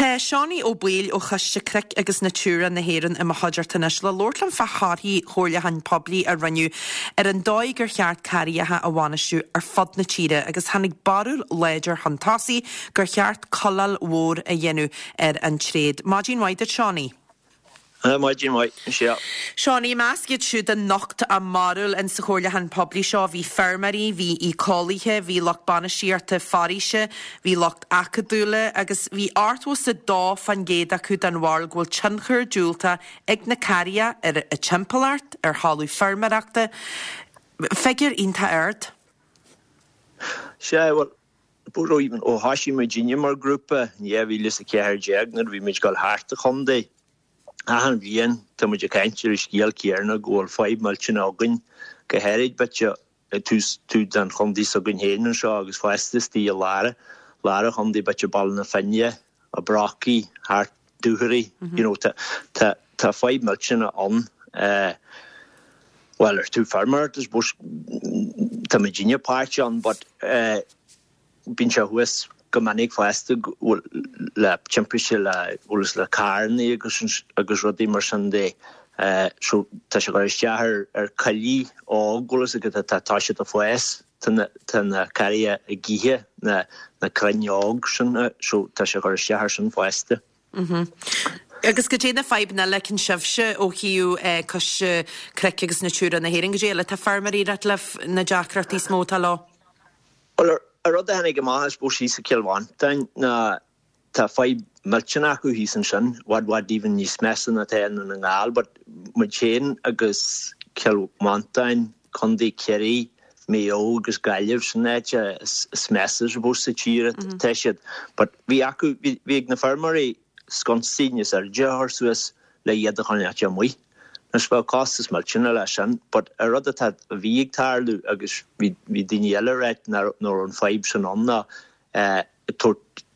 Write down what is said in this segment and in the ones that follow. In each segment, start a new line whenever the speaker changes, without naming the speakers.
Tá Seánaí ó Buil ó chaiste cric agus natúra na héireann I Haidirtanis le Lordlan fecharí chóirle han poblí a raniu an dóig gur cheart cariathe a bhainisiú ar fod na tíre agus hanig barúil léidir hantásaí gur cheart collal mhór a dhéanú an tréad. Máidín White Seánaí.
Máidín White, yeah.
Seánaí measciad siúd an nocht a marúil an sa chóirle han poblí seo bhí fermarí, bhí í cólaithe, bhí locht banisíarta faríise, bhí locht acadúla agus bhí artwas a dá fan géad acu an bhil ghfuil tinchur dúlta ag na caria ar a timpolart ar hallú fermarachta. Fegur ínta airt?
Well, búró even ó hasí Virginia mar grúpa, bhí lis a ceir deagnar, bhí meid gáil háirta chundé. Ahan bhíon tá muid a caintear is scéal cearna ggóil 5 milliún ágainn go héid bete tú den chundí a gon héanaan seo agus feistas tí a lára chundí bete ball na fenne a braci, háart dúthirí, tá 5 milliún an well, tú farmer is bus tá Virginia páirte an, but bín se huas go manig feiste le timpise le ulas le carni agus rudí mar sandé so tá se go istear ar cailí águlas agus táise a fues tan caria a gíthe na crainneág sin so tá se go istear sin feiste.
Agus go dé na feibna le cin sibse ó hiú cos cric agus natúra na héireann go dé le tá farmarí rat le na deacratí smóta lá.
A rud a hennig go máthas bó sí sa cilhhain na tá 5 milliún acu hísan sin wad even níos mesan na téan na ngáil, but mu chéan agus cilhhaintain chundí ceirí méo agus gaiileh sin éite smesas bó sa tíre teisiad, but bhí acu bhí na farmarí scontíneas ar dear suas le iad a chuine muoi. Nas bhil costas milliúna lei sin, but a rud a bhí ag tarlú agus bhí daoine eile réit nóir an feib sin anna tuair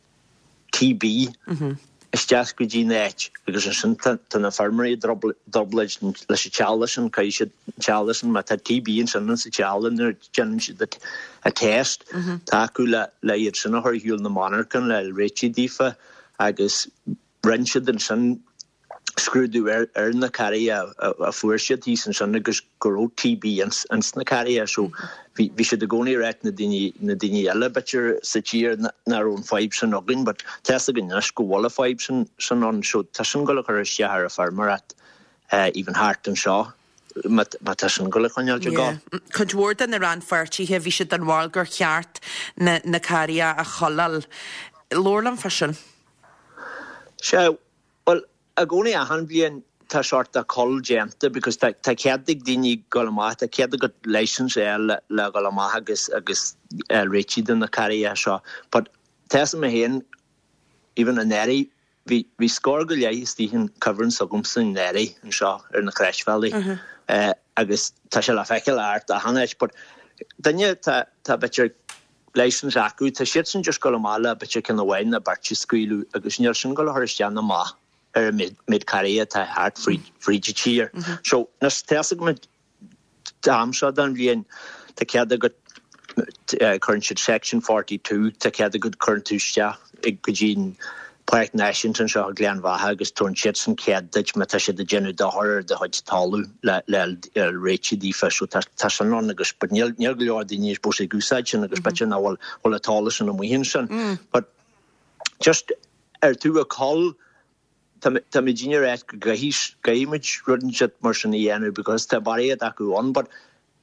TB isteas go dtí néit agus sin tá na farmarí dobleid leis a tealasin cai sé tealasin má tá TB an sin sa tealan ar dean si a test tá acu le iad sin a thuirhiúil na monarchan le réití dífa agus rinsead an sin scrúdú ar na caria a fuairsead hí san sin agus goró TB ans na caria, so bhí sé a gcónaí réit na daoine eile betir sa tír na ón 5 sin agin, but teas a gnas go bhla 5 sin an, so tá sin gola chu stear a farmarat even háart an seo má tá sin gola chuineáil gá.
Chudhór den na ran feirtíthe bhí sé an bháil gur cheart na caria a cholal. Lorlan fasin?
Well, a gcónaí ahan bhíon tá sort a col genta, because tá ceadig daoine golamá, tá ceadig go leisans le golamá agus réití den na caria seo. But teas me héan, even a neri, bhí scór go léis tíhinn coverin sogum san neri an seo ar na Crashvalley. Agus tá se le feiceil art a hanéis, but danne tá betir leisans acu, tá siad sin just golamá le betir cin bhhain na bartí scuilú agus níor sin gola thuiristean na má. Mid caria tá hart fríide tír. So nas teasa go dám seo dan bhíon tá cead a go current section 42 tá cead a go current túiste ag go dín Park National seo Glen Vaha agus tún siad san ceadid me tá siad a genú dothir de chuid talú le réití dífa, so tá san ná agus but níl go leor daoine bó sé gúsáid sin agus bete ná bhil a tála sin am muhín sin. But just tú a call tá mé díine réit go gaimiid rudan siad mar sin dhéanú, because tá baréad acu an, but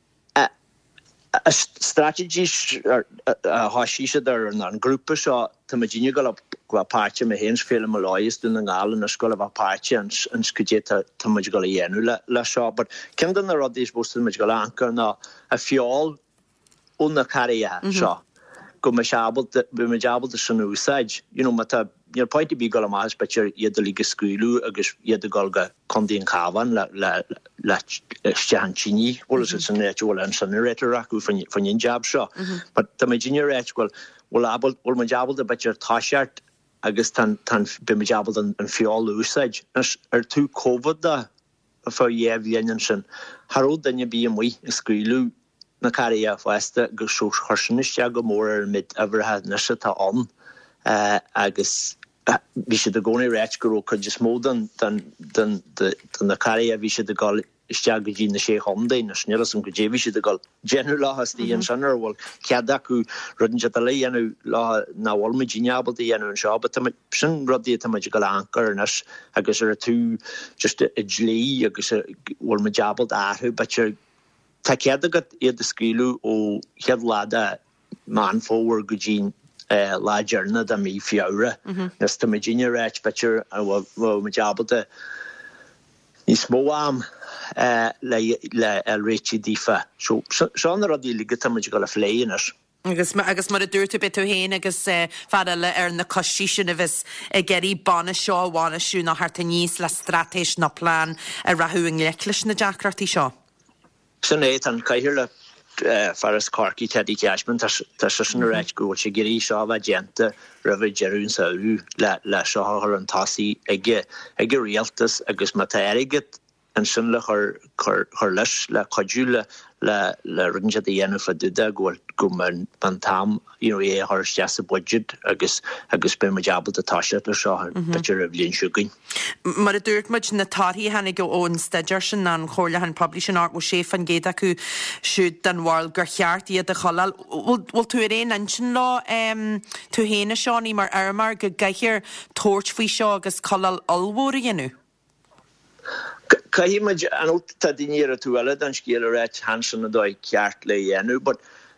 a strategy hasíise ar an grúpa seo tá mé díine go páirte me héins féle me láis dún an gáil na scoil bh páirte an scudé tá muid go dhéanú le seo, but cin den na rodís bósta muid go anchar ná a fiáil ón na caria seo go me seabal de sin úsáid, má tá níor pointí bí gola más betir iad a líga scuúlú agus iad a golga condíon cávan le steantíní, bhlas san réitúil an san réitir acu fan jab seo. But tá mé díine réit bhil man jabal a betir táisiart agus be me jabal an fiáil úsáid. Ar tú COVID a fá dhéanaan sin, Haró danne bí muoi i scuúlú na caria fáiste go sós chusiniste go mór mid ahharthe nise tá an agus vi sé de goni réit go chu just módan den na caria vi sé de gal steag go dí na sé homdain na snellasum go dévi sé de gal genu láhas í an sannar wol ceada acu rudin a lei anu lá na wol me ginabal í anu an seo, but sin rodí tam gal ankar nas agus tú just a dlí agus wol me jabal ahu, but tá ceada go iad de skriú ó chead lada man fówer go dín lá jarna da mí fiáre nas tá Virginia réit beir a me jabal ní smó am le réiti dífa. Seán rodí ligad tam gal a phléinas.
Agus mar a dúirtu bit tú héin agus fadale na cosí sin a bheits geirí banna seo bhána siú na harta níos le stratéis na plán a rathúing leiclis na deacratí seo.
San éit an caiithir le faras Corky Teddy Cashman tá sin réit go sé géirí seo bheith gente rahid jeún saú le seo an tasí ige rialtas agus matériget an sin le chur leis le chodúle le rinja de dhéanú fa duda go man tam é thuirste a budget agus be ma jabal a táise le seo beir a bblionn siúgain.
Mar a dúirt muid na táí hanig go ón staidir sin an chóirle an publishing art ó sé fan géad acu siúd den bháil gur cheart iad a cholal. Bhil tú réon an sin lá tú héna seání mar armar go gaiithir tóirt faoi seo agus cholal almhór a dhéanú?
Caihíimeid an óta dinéar a tú eile an scéal réit hansan na dóid ceart le dhéanú, but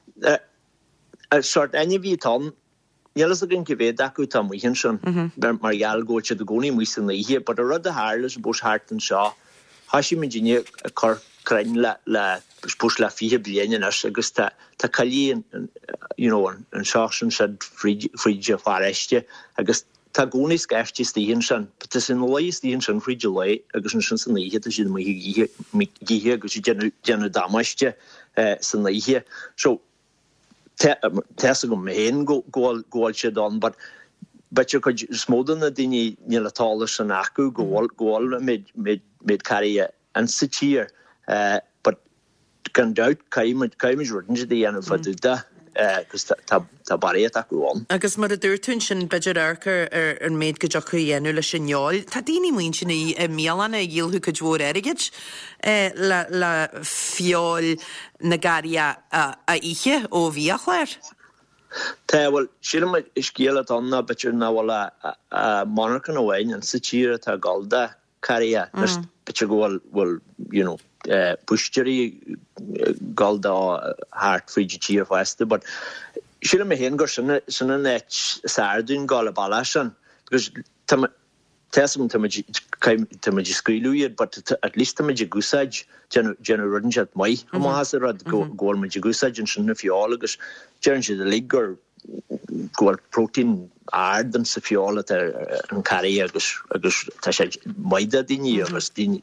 sort aine bhí tan Nílas a gin gyfed acu tam wyhyn sin mar ial gocha de goni mwysin na ihe, but a rud a haarlas bos hartan seo hasi mi gini a cor crain la push la fihe blian as agus ta cali an seachsan sad fridge fareste agus ta goni skefti stihin sin, but is in lei stihin sin fridge lei agus sin san ihe ta sin mi gihe agus genu damaiste san na ihe. So Tessa go mehen goal se don, but you could smoden na dini nila talis an acu goal mid carry and sit here, but can doubt kaimid rudin je di anu faduda cuz ta bari acu on.
Agus mar a dúirtún sin beidir arcar an méid go jochu dhéanú le sinneáil. Tá daoine muoin sin í míalana a dhéalthú go dmhór airigid le fiáil na garia a ihe ó bhíach léir?
Tá bhfuil sílam is céala anna beidir na bhfuil a monarchan óhain an satíre tá galda caria beidir bhfuil pushtirí galda hart fríd tíir feste, but sílam a hen gur sinna net sardún gal a balasan, because Tessim tamaji skriluid, but at least tamaji gusaj genu rudinjat mai mahasarad gol maji gusaj and shunna fiolagus genu the ligger gol protein ard and safiola an carry agus tasha maida dini agus din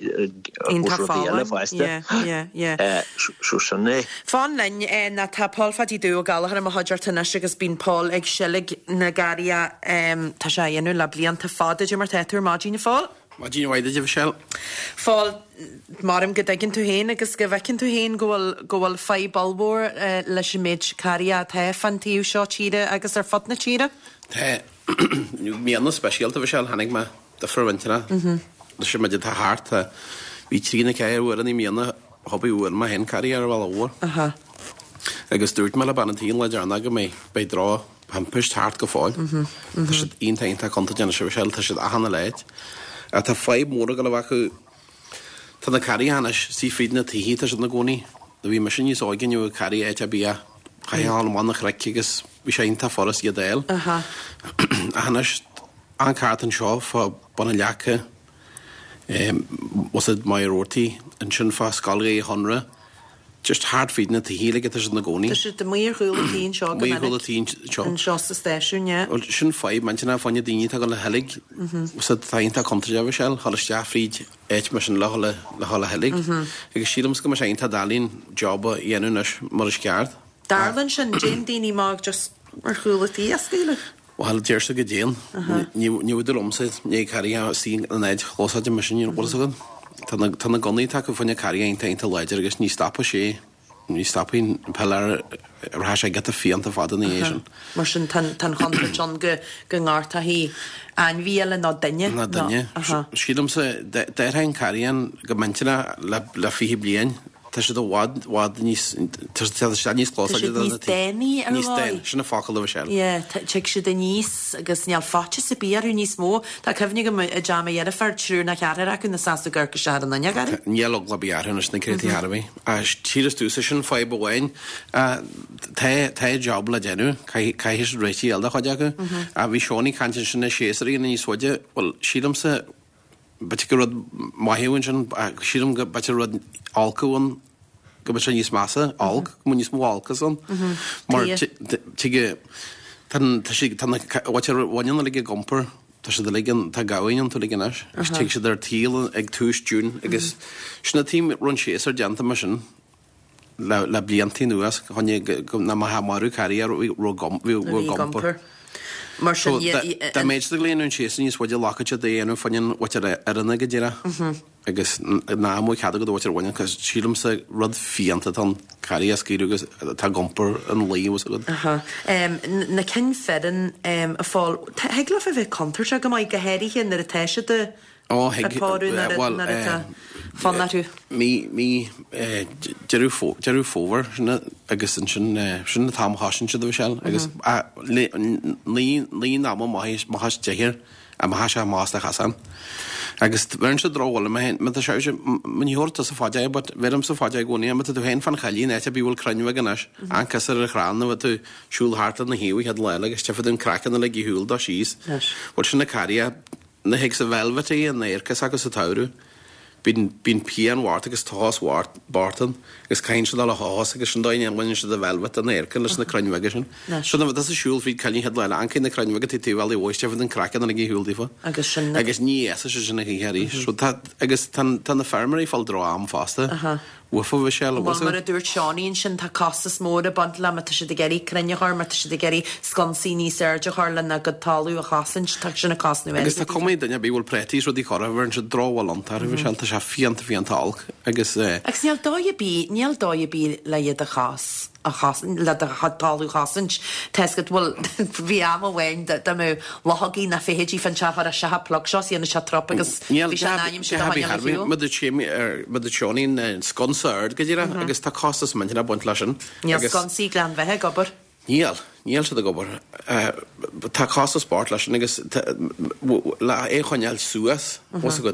shushanne
Fan len na ta Paul fadi do galhar am hajartan agus bin Paul ag shellig nagaria tasha yenu la blianta fada jumar tetur margin fall
Margin wide of shell
fall marim gedagin to hen agus gevekin to hen goal 5 balbor leis mid caria te fantiu shot chida agus fatna chida
mi anna special of shell hanig ma the ferventina the shima did heart vi trina kair were ni mi anna hobby were ma hen caria wal over agus dúirt me le banantín le dearna go mé bei drá han pushed hart go fáil tá si inta conta déna se bhil tá si a hanna leid a tá 5 móra go le bhacu tá na carí hanas sí fríd na tíhí tá si na gcónaí do bhí mar sin níos áigeanú carí éit a bí a chaáil manna chreici agus bhí sé inta foras iad éil a hanas an cartan seo fá banna leacha was it mai rortaí an sin fá scalgaí honra just hard feeding at the healing at the goni.
There's the more hulateen shot.
More hulateen shot.
And just the station, yeah.
Well, shouldn't 5 mention of when you didn't have a helig. Was that time to country of Michelle? Hollis Jaffrey, H. Mission La Holla Helig. Because she was going to say Darlene job, Yenush, Morishgard.
Darlene and Jane Dini Mark just are hulatea stealer.
Well, there's a good Jane. You the room says, you carry out seeing an edge close at the machine. What is it? Tá na gonnítá go fanne carí ein teint ledger agus ní stappa sé ní stoppaín peir rá sé get a fianta fád an éisian.
Mar sin tan hantar John go ngáirta hí an bhíal ná daine?
Na daine. Sídum sa déirthain caríon go mentina le fihi blian, tá sé do bhád níos clós
níos déine ar
níos déine sinna fácail le bhseil.
te si de níos agus neall fáte sa bíarú níos mó, Tá cehnig go a deama dhéad fer trú na chear acu na sáú gur go se an naine gar?
Níl le bearhannas na crétí Harbh. A tíras tú sin fáib bhhain tá job le déanú caiis réití eilda chuide acu a bhí seánaí cantin sin na séasaí na níos suide bhil sídam sa bate go rud maithúin sin sídam go bate rud alcaúin go bate níos massa alg mu níos mó alcas an mar tuige bhaine le gompar tá sé ligin tá gaíon tú liginis gus te sé ar tíal ag túúsún agus sinna tím run séar deanta mar sin le bliantí nuas chuine na ha marú carí gompar.
Mar
Tá méid léonún sé níos bhide lachaite déanú fanin arna go ddíire agus námú chead go dúir bhaine cos sílam sa rud fianta an carí a scíúgus tá gompar an líos go.
Na cin fedan a fáil heagla a bheith contar go maiid gohéiríché nar a teise de fanna tú.
Mí dearú fóver agus sin na támhasin se do sell agus lí ná mahas deir a ma se más chasan. Agus bhn se dráhil me se manhorta sa fáide, bhem sa fáide gúí, me tú hen fan chalíí éte bíhil crunne ganis ancas ar a chrána bh tú siúlharta na hiú head leile agus tefaún crackan le húil dá síos, bhil sin na carí na hiic sa bhelbhataí an éircas agus sa taú. Bín pian wart agus tás wart bartan gus caiin se le hás agus sin daine anhaine se a bhelbhat an éircan leis na crunveige sin. Sna bh a siúil hí cainí head leile ancin na crunveige tíhil bhiste an crackan na húltífa. agus ní se sinna chéirí. agus tan na fermarí fáil rá am fásta. Ufa bh se
mar a dúirt seáíonn sin tá castas mór a bant le me se de geirí crunneáir me se de geirí scansí ní Serge hála na go talú a chasan tak sinna casnú.
Agus tá comí daine bhíhil pretí ro dí chora bhn se dráhil antar bh se se fianta alg agus
níl dóid bí le iad a chas. le a talú chasint teisgad bhfuil bhí am bhhain mú lethagaí na féhétí fan sefar a sethe plug seo íana se trop agus
seáín sconsaird go dtíire agus tá costas man na buint leisin.
Níl sconsaí glan bheitthe gobar?
Níl se a gobar. Tá costas sport leisin agus le é chuineal suasas go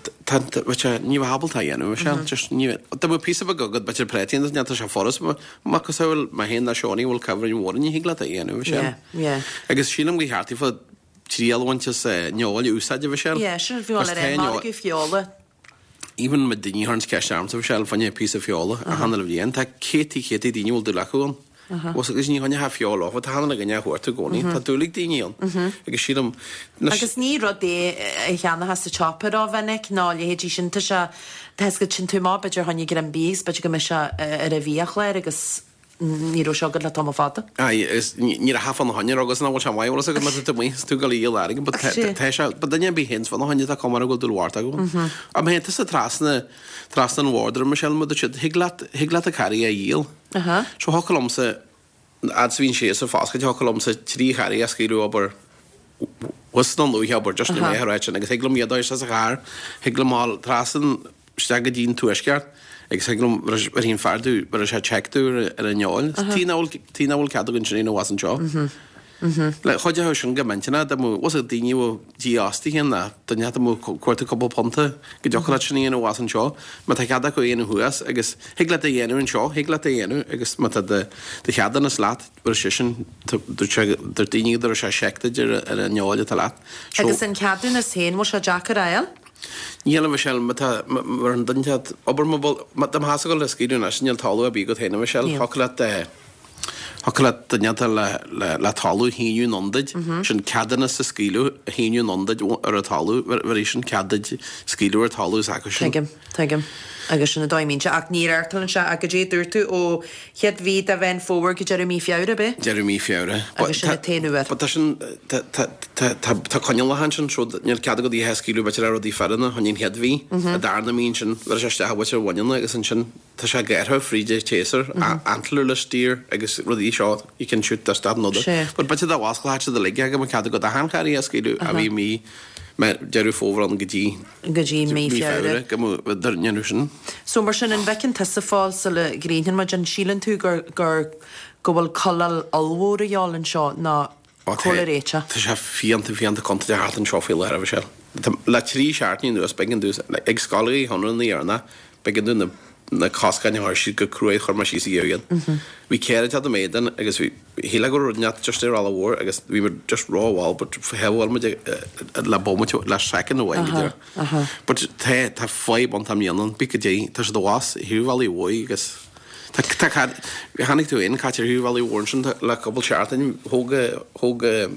ní habaltá dhéanú Tá bu pí a gogad be prétíon ne se forras má gohfuil me hé na seáí bhfuil cabhar mór ní higla a dhéanú se. Agus sílam go heartí fá tríalhainte neáil úsáide bh se
fiála.
Even me daní hans ceist arm sa bh se fanne pí a fiála a hanna bhíon tá chétí daíúil du leún. Was is ní hanne ha fiála, wat hanna gannne chuirta gcóí, Tá dúlig daíon agus sílam.
Agus ní rud é cheanna has sa chopper á bhennic ná hétí sinnta se go sin tú má beidir hannig gur an bís, beidir go me se ar a bhíoch leir agus níró seogad le tom fada?
Ní a hafan hanne agus ná se maiú go mé tú go í leige, daine bí hins fan hanne a com go dúhharta go. A hé a trasna an Warder me se mu higla a carí a díal. So hocolm sa adsvín sé a fáscaid hocolm sa trí charí a scíú obair was an luúheabar just na méráit agus heglum iadá a gár heglamáil trasan stega dín tuisceart agus heglum hín fardú bar a sé checkú ar an neáil. Tíhil cadgann sin was an seo. Le chuide sin gomentina was a daine díáí hinna danne cuairta coppla ponta go deocha sin íon was an seo, me tá cheada go dhéanú thuas agus hiigla a dhéanú an seo, hiigla a dhéanú agus de cheadan na slát bar sin daine ar se seictaidir ar an neáile tal leat.
Agus an ceadú na sé mar se Jackar Ail?
Níl bh sell mar an dainte obair am hása go le scíúna sin níl talú a bí go héna bh sell Hola daneata le talú híú nondaid sin ceadanna sa scíú híú nondaid ar a talú ver sin ceadaid scíú ar talú acu sin.
Tuigim. Agus sinna dáimínse ach ní airtalann se a go dé dúirtu ó chead ví a bhein fóhar go Jeremy Fiara be?
Jeremy Fiara.
Agus sinna téanúir.
Tá sin tá coine le han sin níor cead go dí he scíú be a rodí ferna, hanín head hí a darna mín sin ver se hahair bhaine agus an sin tá sé gaiirtha fríide chaser antler le steer agus rudí seo you can shoot the stad another. But but the was clash the leg go cad go a handcarry as skiú a bhí mí me dearú fóver an gotí
mí fiáre
dernusin.
So mar sin an bhecinn tasa fáil sa le gréhin mar an sílan tú gur gohfuil collal alhór a jálan seo ná choléite.
Tá sé fianta conta de hart an seofiil ar a bh se. Le trí seaartní nuas begin dús ag scalaí honran íarna begin dú na cascain har si go cruúid chur mar sí géigen. Bhí céad a méidan agus híle go runeat just ar all bhór agus bhí mar just ráháil, but heháil me le bomte le second bhhain. But tá fáib an tamíanan bicadé tá se dohás hiúhhaí bhí agus hanig tú in caiir hiúhhaí bhsin le gobal seaartain hóga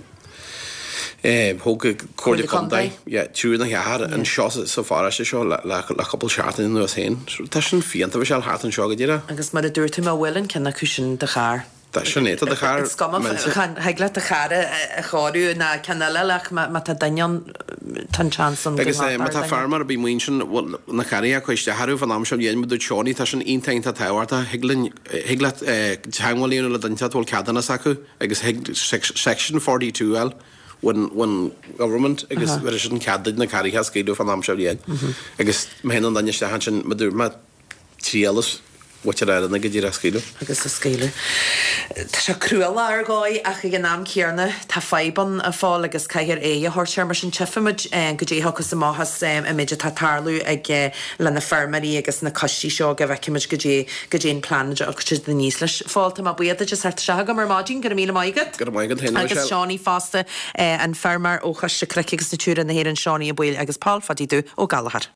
cóide condaid trúna hear an seo sa fára se seo le couple seaartain nuas hain. Tá sin fianta bh se hátan seo go ddíire.
Agus mar a dúirtu má bhfuilin cena cúsin de char.
Tá sinnéta de char
heagla a chare a cháú na canalach má tá daon tan chanson.
Agus tá farmar a bí muon sin na chaí a chuiste Harú fan am sem dhéanú seáí tá sin intain tá táhairta hiagla teháilíonú le dainteúil ceadanna acu agus section 42L when government agus ver sin cadid na carí has céú fan am sem agus héan an daiste han sin madú ma tríalas wat na go dtí a scéú.
Agus a scéile. Tá se cruúla ar gáid ach gin náam cearna tá feiban a fáil agus caiir é a thuir mar sin tefaid go dtéthchas sa máthas a méidir tá tarlú ag le na fermarí agus na cosí seo go bheiciimiid go dé plánide agus si den níos leis fáilta má buiad just se go mar mádín gur míle maigad.
Gur maigad héna
agus Seánaí fásta an fermar ó chuiste creicegus na túúra na héir an Seánaí a buil agus Paul fadíú ó Galahar.